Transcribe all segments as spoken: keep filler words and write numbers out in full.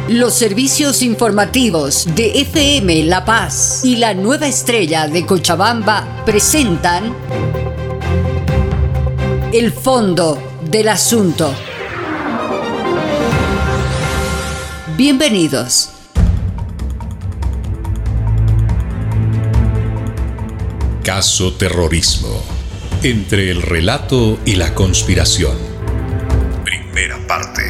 Los servicios informativos de F M La Paz y la Nueva Estrella de Cochabamba presentan El Fondo del Asunto. Bienvenidos. Caso Terrorismo. Entre el relato y la conspiración. Primera parte.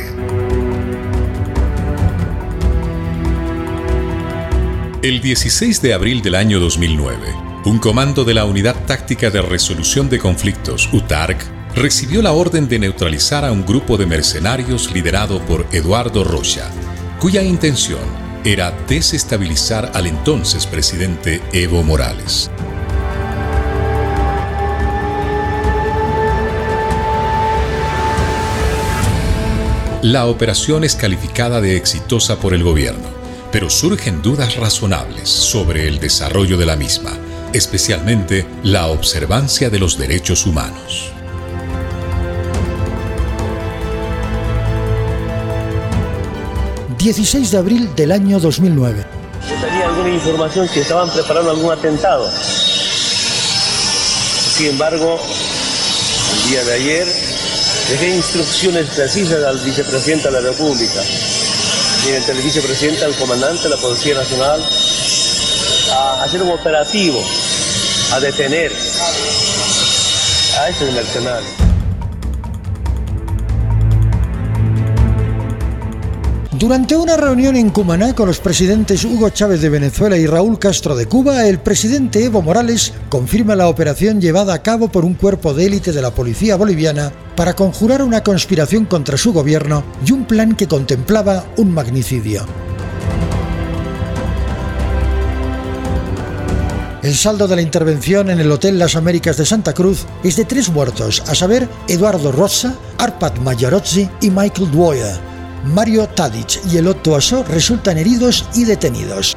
El dieciséis de abril del año dos mil nueve, un comando de la Unidad Táctica de Resolución de Conflictos, U T A R C, recibió la orden de neutralizar a un grupo de mercenarios liderado por Eduardo Rocha, cuya intención era desestabilizar al entonces presidente Evo Morales. La operación es calificada de exitosa por el gobierno, pero surgen dudas razonables sobre el desarrollo de la misma, especialmente la observancia de los derechos humanos. dieciséis de abril del año dos mil nueve. Tenía alguna información que estaban preparando algún atentado. Sin embargo, el día de ayer dejé instrucciones precisas al vicepresidente de la República, mediante el vicepresidente, al comandante de la Policía Nacional, a hacer un operativo, a detener a estos mercenarios. Durante una reunión en Cumaná con los presidentes Hugo Chávez de Venezuela y Raúl Castro de Cuba, el presidente Evo Morales confirma la operación llevada a cabo por un cuerpo de élite de la policía boliviana para conjurar una conspiración contra su gobierno y un plan que contemplaba un magnicidio. El saldo de la intervención en el Hotel Las Américas de Santa Cruz es de tres muertos, a saber, Eduardo Rocha, Arpad Mayarozzi y Michael Dwyer. Mario Tadic y Elot Toasso resultan heridos y detenidos.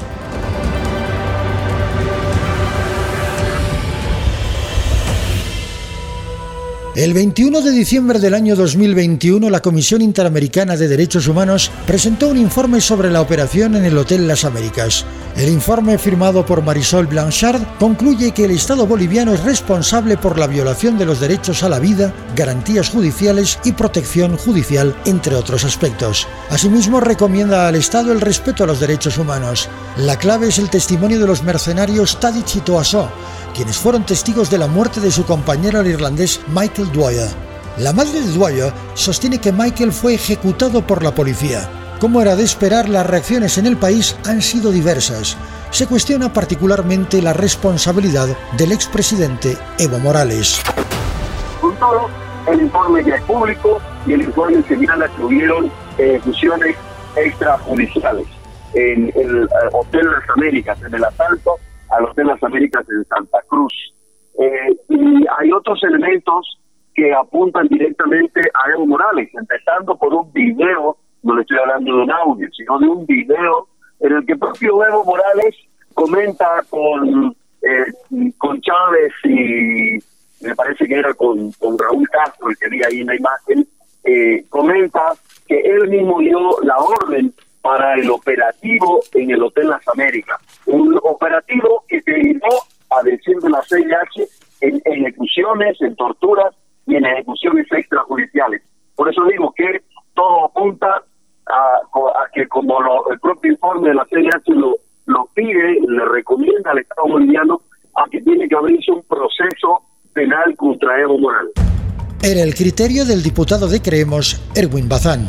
El veintiuno de diciembre del año dos mil veintiuno, la Comisión Interamericana de Derechos Humanos presentó un informe sobre la operación en el Hotel Las Américas. El informe, firmado por Marisol Blanchard, concluye que el Estado boliviano es responsable por la violación de los derechos a la vida, garantías judiciales y protección judicial, entre otros aspectos. Asimismo, recomienda al Estado el respeto a los derechos humanos. La clave es el testimonio de los mercenarios Tadic y Toasso, quienes fueron testigos de la muerte de su compañero el irlandés Michael Dwyer. La madre de Dwyer sostiene que Michael fue ejecutado por la policía. Como era de esperar, las reacciones en el país han sido diversas. Se cuestiona particularmente la responsabilidad del expresidente Evo Morales. Con todo, el informe ya es público y el informe señala que hubieron ejecuciones extrajudiciales en el Hotel Las Américas, en el asalto al Hotel Las Américas en Santa Cruz. Eh, y hay otros elementos que apuntan directamente a Evo Morales, empezando por un video, no le estoy hablando de un audio, sino de un video en el que propio Evo Morales comenta con, eh, con Chávez y me parece que era con, con Raúl Castro, el que vi ahí en la imagen, eh, comenta que él mismo dio la orden para el operativo en el Hotel Las Américas. Un operativo que derivó, a decir de la C I H, en ejecuciones, en torturas y en ejecuciones extrajudiciales. Por eso digo que todo apunta a, a que, como lo, el propio informe de la C I H lo, lo pide, le recomienda al Estado boliviano, a que tiene que abrirse un proceso penal contra Evo Morales. Era el criterio del diputado de Creemos, Erwin Bazán.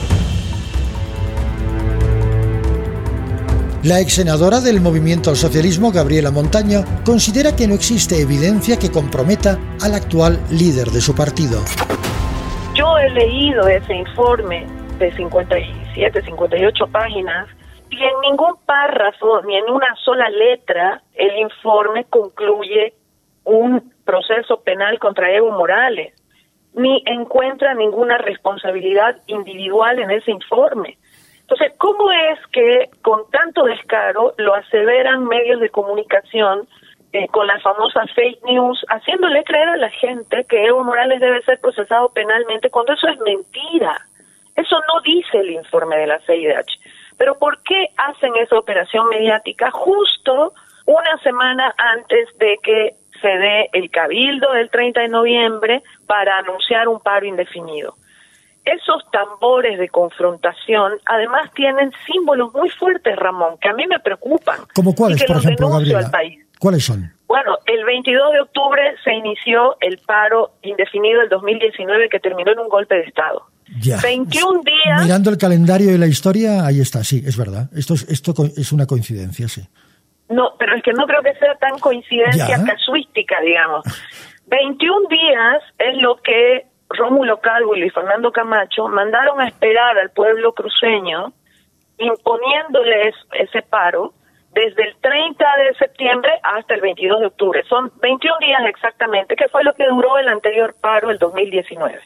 La ex senadora del Movimiento al Socialismo, Gabriela Montaño, considera que no existe evidencia que comprometa al actual líder de su partido. Yo he leído ese informe de cincuenta y siete, cincuenta y ocho páginas y en ningún párrafo ni en una sola letra el informe concluye un proceso penal contra Evo Morales, ni encuentra ninguna responsabilidad individual en ese informe. Entonces, ¿cómo es que con tanto descaro lo aseveran medios de comunicación eh, con la famosa fake news, haciéndole creer a la gente que Evo Morales debe ser procesado penalmente, cuando eso es mentira? Eso no dice el informe de la C I D H. Pero ¿por qué hacen esa operación mediática justo una semana antes de que se dé el cabildo del treinta de noviembre para anunciar un paro indefinido? Esos tambores de confrontación además tienen símbolos muy fuertes, Ramón, que a mí me preocupan. ¿Cómo cuáles, por ejemplo, Gabriela? Al país. ¿Cuáles son? Bueno, el veintidós de octubre se inició el paro indefinido del dos mil diecinueve que terminó en un golpe de Estado. Ya. veintiún días... Mirando el calendario y la historia, ahí está, sí, es verdad. Esto es, esto es una coincidencia, sí. No, pero es que no creo que sea tan coincidencia ya. casuística, digamos. veintiún días es lo que Rómulo Calvo y Fernando Camacho mandaron a esperar al pueblo cruceño, imponiéndoles ese paro desde el treinta de septiembre hasta el veintidós de octubre. Son veintiún días exactamente, que fue lo que duró el anterior paro, el dos mil diecinueve.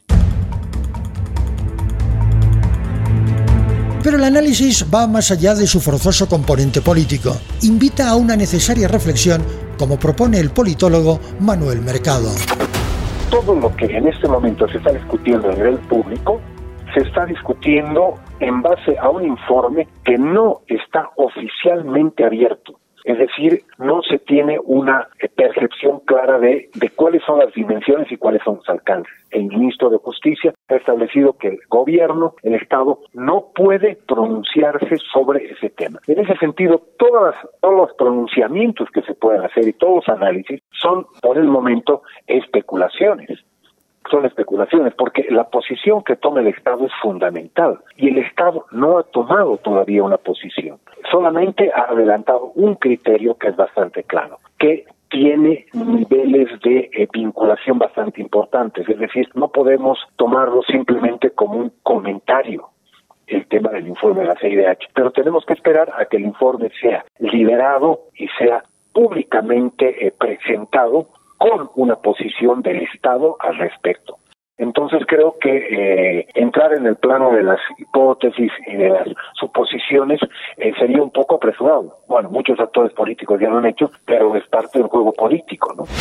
Pero el análisis va más allá de su forzoso componente político. Invita a una necesaria reflexión, como propone el politólogo Manuel Mercado. Todo lo que en este momento se está discutiendo a nivel público se está discutiendo en base a un informe que no está oficialmente abierto. Es decir, no se tiene una percepción clara de, de cuáles son las dimensiones y cuáles son los alcances. El ministro de Justicia ha establecido que el gobierno, el Estado, no puede pronunciarse sobre ese tema. En ese sentido, todas, todos los pronunciamientos que se pueden hacer y todos los análisis son, por el momento, especulaciones. Son especulaciones, porque la posición que toma el Estado es fundamental y el Estado no ha tomado todavía una posición. Solamente ha adelantado un criterio que es bastante claro, que tiene niveles de eh, vinculación bastante importantes, es decir, no podemos tomarlo simplemente como un comentario el tema del informe de la C I D H, pero tenemos que esperar a que el informe sea liberado y sea públicamente eh, presentado con una posición del Estado al respecto. Entonces creo que eh, entrar en el plano de las hipótesis y de las suposiciones eh, sería un poco apresurado. Bueno, muchos actores políticos ya lo han hecho, pero es parte del juego político, ¿no?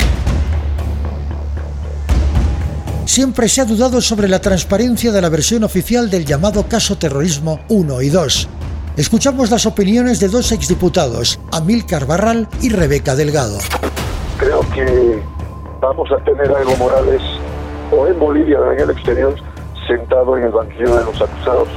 Siempre se ha dudado sobre la transparencia de la versión oficial del llamado caso terrorismo uno y dos. Escuchamos las opiniones de dos exdiputados, Amílcar Barral y Rebeca Delgado. Creo que vamos a tener a Evo Morales o en Bolivia o en el exterior sentado en el banquillo de los acusados.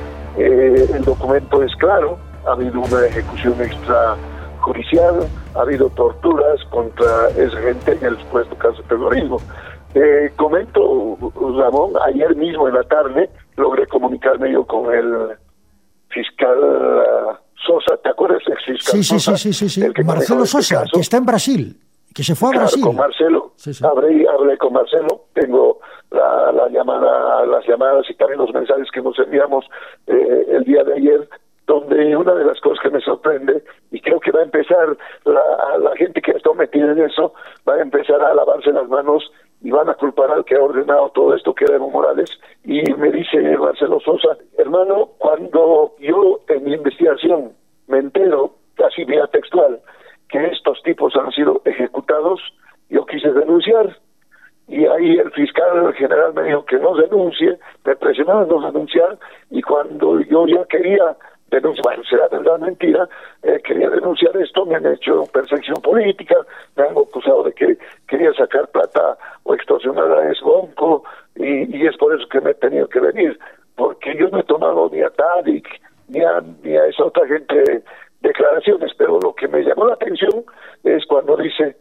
Eh, el documento es claro, ha habido una ejecución extrajudicial, ha habido torturas contra esa gente en el supuesto caso de terrorismo. Eh, comento, Ramón, ayer mismo en la tarde logré comunicarme yo con el fiscal uh, Sosa, ¿te acuerdas del fiscal sí, Sosa? Sí, sí, sí, sí, el que Marcelo este Sosa, caso, que está en Brasil, que se fue a claro, Brasil. Con Marcelo, sí, sí. Hablé, hablé con Marcelo, tengo la, la llamada, las llamadas y también los mensajes que nos enviamos eh, el día de ayer, donde una de las cosas que me sorprende, y creo que va a empezar, la, la gente que está metida en eso, va a empezar a lavarse las manos y van a culpar al que ha ordenado todo esto, que era Evo Morales. Y me dice Marcelo Sosa, hermano, cuando yo en mi investigación me entero, casi vía textual, que estos tipos han sido ejecutados, yo quise denunciar, y ahí el fiscal general me dijo que no denuncie, me presionaron a no denunciar, y cuando yo ya quería denunciar, bueno, será verdad mentira, eh, quería denunciar esto, me han hecho persecución política, me han acusado de que quería sacar plata o extorsionar a Esbonco, y, y es por eso que me he tenido que venir, porque yo no he tomado ni a Tadic, ni a, ni a esa otra gente declaraciones, pero lo que me llamó la atención es cuando dice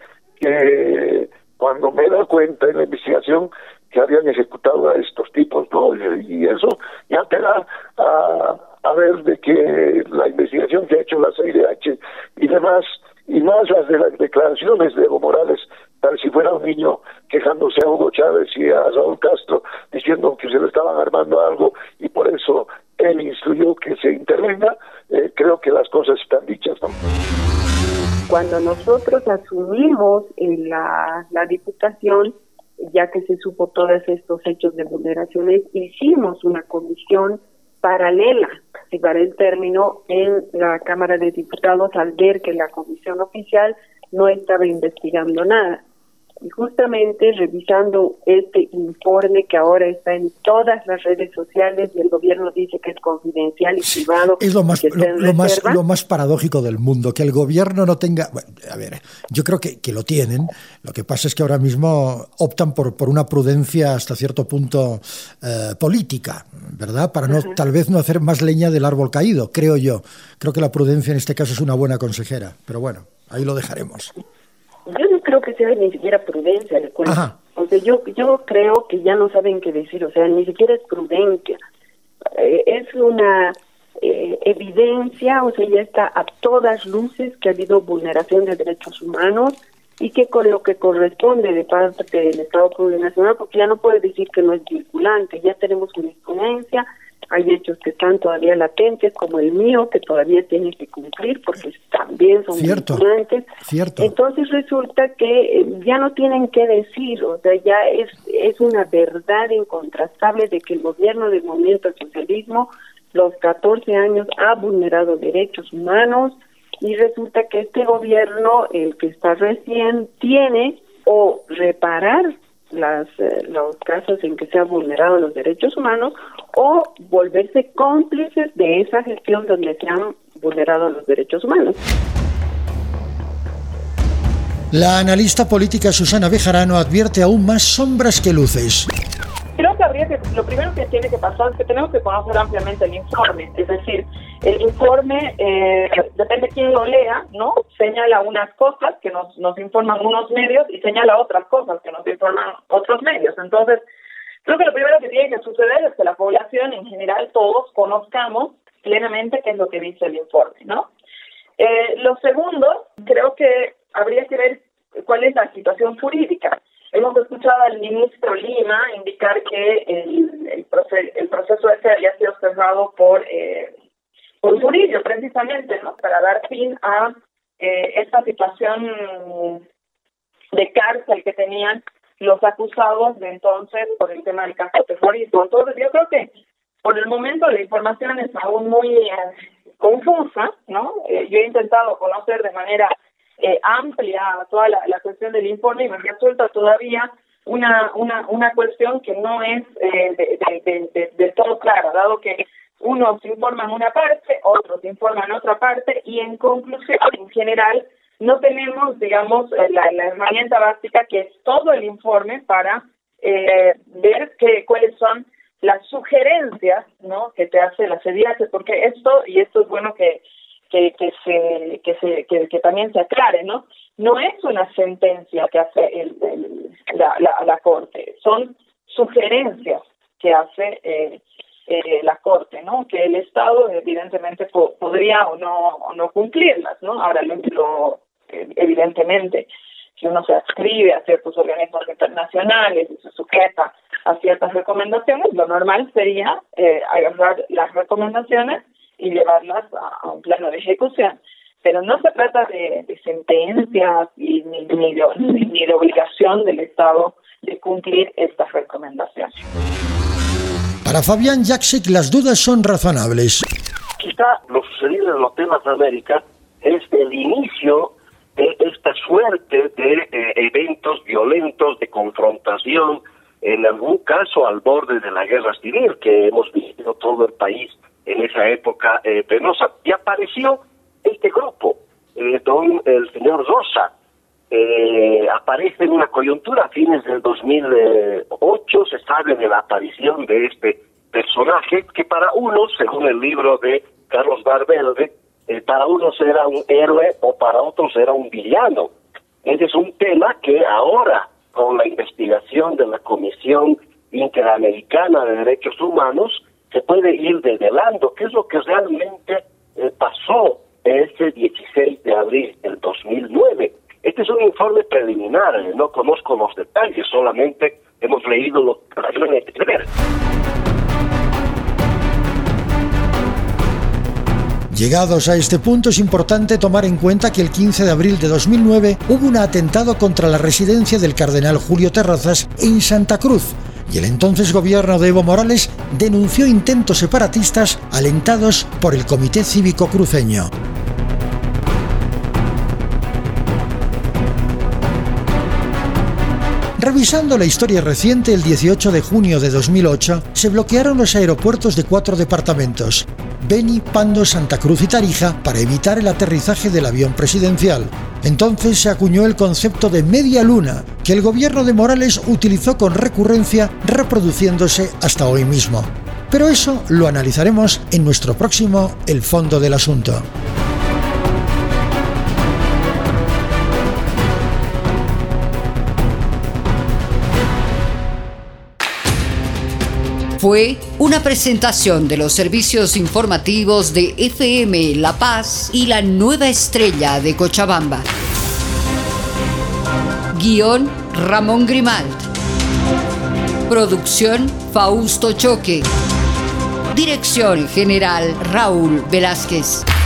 que cuando me da cuenta en la investigación que habían ejecutado a estos tipos, ¿no? Y eso ya te da a, a ver de que la investigación que ha hecho la C I D H y demás, y más las de las declaraciones de Evo Morales, tal si fuera un niño quejándose a Hugo Chávez y a Saúl Castro, diciendo que se le estaban armando algo y por eso él instruyó que se intervenga, eh, creo que las cosas están dichas, ¿no? Cuando nosotros asumimos en la, la diputación, ya que se supo todos estos hechos de vulneraciones, hicimos una comisión paralela, si para el término, en la Cámara de Diputados al ver que la comisión oficial no estaba investigando nada. Y justamente revisando este informe que ahora está en todas las redes sociales y el gobierno dice que es confidencial y privado. Es lo más, que lo, lo, más, lo más paradójico del mundo, que el gobierno no tenga... Bueno, a ver, yo creo que, que lo tienen. Lo que pasa es que ahora mismo optan por, por una prudencia hasta cierto punto eh, política, ¿verdad? Para no, uh-huh. tal vez no hacer más leña del árbol caído, creo yo. Creo que la prudencia en este caso es una buena consejera. Pero bueno, ahí lo dejaremos. Yo no creo que sea ni siquiera prudencia, le cuento. O sea, yo, yo creo que ya no saben qué decir, o sea, ni siquiera es prudencia. Eh, es una eh, evidencia, o sea, ya está a todas luces que ha habido vulneración de derechos humanos y que con lo que corresponde de parte del Estado Plurinacional, porque ya no puede decir que no es vinculante, ya tenemos jurisprudencia. Hay hechos que están todavía latentes, como el mío, que todavía tiene que cumplir, porque también son cierto, vinculantes. Cierto. Entonces resulta que ya no tienen que decir, o sea, ya es es una verdad incontrastable de que el gobierno del movimiento al socialismo, los catorce años, ha vulnerado derechos humanos, y resulta que este gobierno, el que está recién, tiene o reparar las eh, los casos en que se han vulnerado los derechos humanos o volverse cómplices de esa gestión donde se han vulnerado los derechos humanos. La analista política Susana Bejarano advierte aún más sombras que luces. Creo que habría que, lo primero que tiene que pasar es que tenemos que conocer ampliamente el informe, es decir, el informe, eh, depende de quién lo lea, ¿no? Señala unas cosas que nos, nos informan unos medios y señala otras cosas que nos informan otros medios. Entonces, creo que lo primero que tiene que suceder es que la población en general, todos conozcamos plenamente qué es lo que dice el informe, ¿no? Eh, lo segundo, creo que habría que ver cuál es la situación jurídica. Hemos escuchado al ministro Lima indicar que el, el, proceso, el proceso ese había sido cerrado por, eh, por Murillo, precisamente, ¿no? Para dar fin a eh, esta situación de cárcel que tenían los acusados de entonces por el tema del caso de terrorismo. Entonces, yo creo que por el momento la información es aún muy eh, confusa, ¿no? Eh, yo he intentado conocer de manera Eh, amplia toda la, la cuestión del informe y me resulta todavía una una una cuestión que no es eh, de, de, de, de, de todo clara, dado que unos informan una parte, otros informan otra parte y en conclusión, en general, no tenemos, digamos, la, la herramienta básica que es todo el informe para eh, ver que, cuáles son las sugerencias, ¿no?, que te hace la C E D I A C, porque esto, y esto es bueno que que que se que se que, que también se aclare, no no es una sentencia que hace el, el la, la la corte, son sugerencias que hace eh, eh, la corte, no que el Estado evidentemente po- podría o no o no cumplirlas, no ahora lo, lo evidentemente si uno se adscribe a ciertos organismos internacionales y se sujeta a ciertas recomendaciones, lo normal sería eh, agarrar las recomendaciones y llevarlas a, a un plano de ejecución. Pero no se trata de, de sentencias y ni, ni, de, ni de obligación del Estado de cumplir estas recomendaciones. Para Fabián Jaksic, las dudas son razonables. Quizá lo sucedido en Hotel Las Américas es el inicio de esta suerte de eh, eventos violentos, de confrontación, en algún caso al borde de la guerra civil que hemos vivido todo el país en esa época eh, penosa. Y apareció este grupo, eh, don el señor Rosa, eh, aparece en una coyuntura a fines del dos mil ocho, se sabe de la aparición de este personaje, que para unos, según el libro de Carlos Barbelde, eh, para unos era un héroe o para otros era un villano. Ese es un tema que ahora, con la investigación de la Comisión Interamericana de Derechos Humanos, se puede ir desvelando qué es lo que realmente eh, pasó ese dieciséis de abril del dos mil nueve. Este es un informe preliminar, eh, no conozco los detalles, solamente hemos leído lo que hay que ver. Llegados a este punto, es importante tomar en cuenta que el quince de abril de dos mil nueve hubo un atentado contra la residencia del cardenal Julio Terrazas en Santa Cruz, y el entonces gobierno de Evo Morales denunció intentos separatistas alentados por el Comité Cívico Cruceño. Revisando la historia reciente, el dieciocho de junio de dos mil ocho se bloquearon los aeropuertos de cuatro departamentos, Beni, Pando, Santa Cruz y Tarija, para evitar el aterrizaje del avión presidencial. Entonces se acuñó el concepto de media luna, que el gobierno de Morales utilizó con recurrencia, reproduciéndose hasta hoy mismo. Pero eso lo analizaremos en nuestro próximo El Fondo del Asunto. Fue una presentación de los servicios informativos de F M La Paz y La Nueva Estrella de Cochabamba. Guión Ramón Grimalt. Producción Fausto Choque. Dirección General Raúl Velázquez.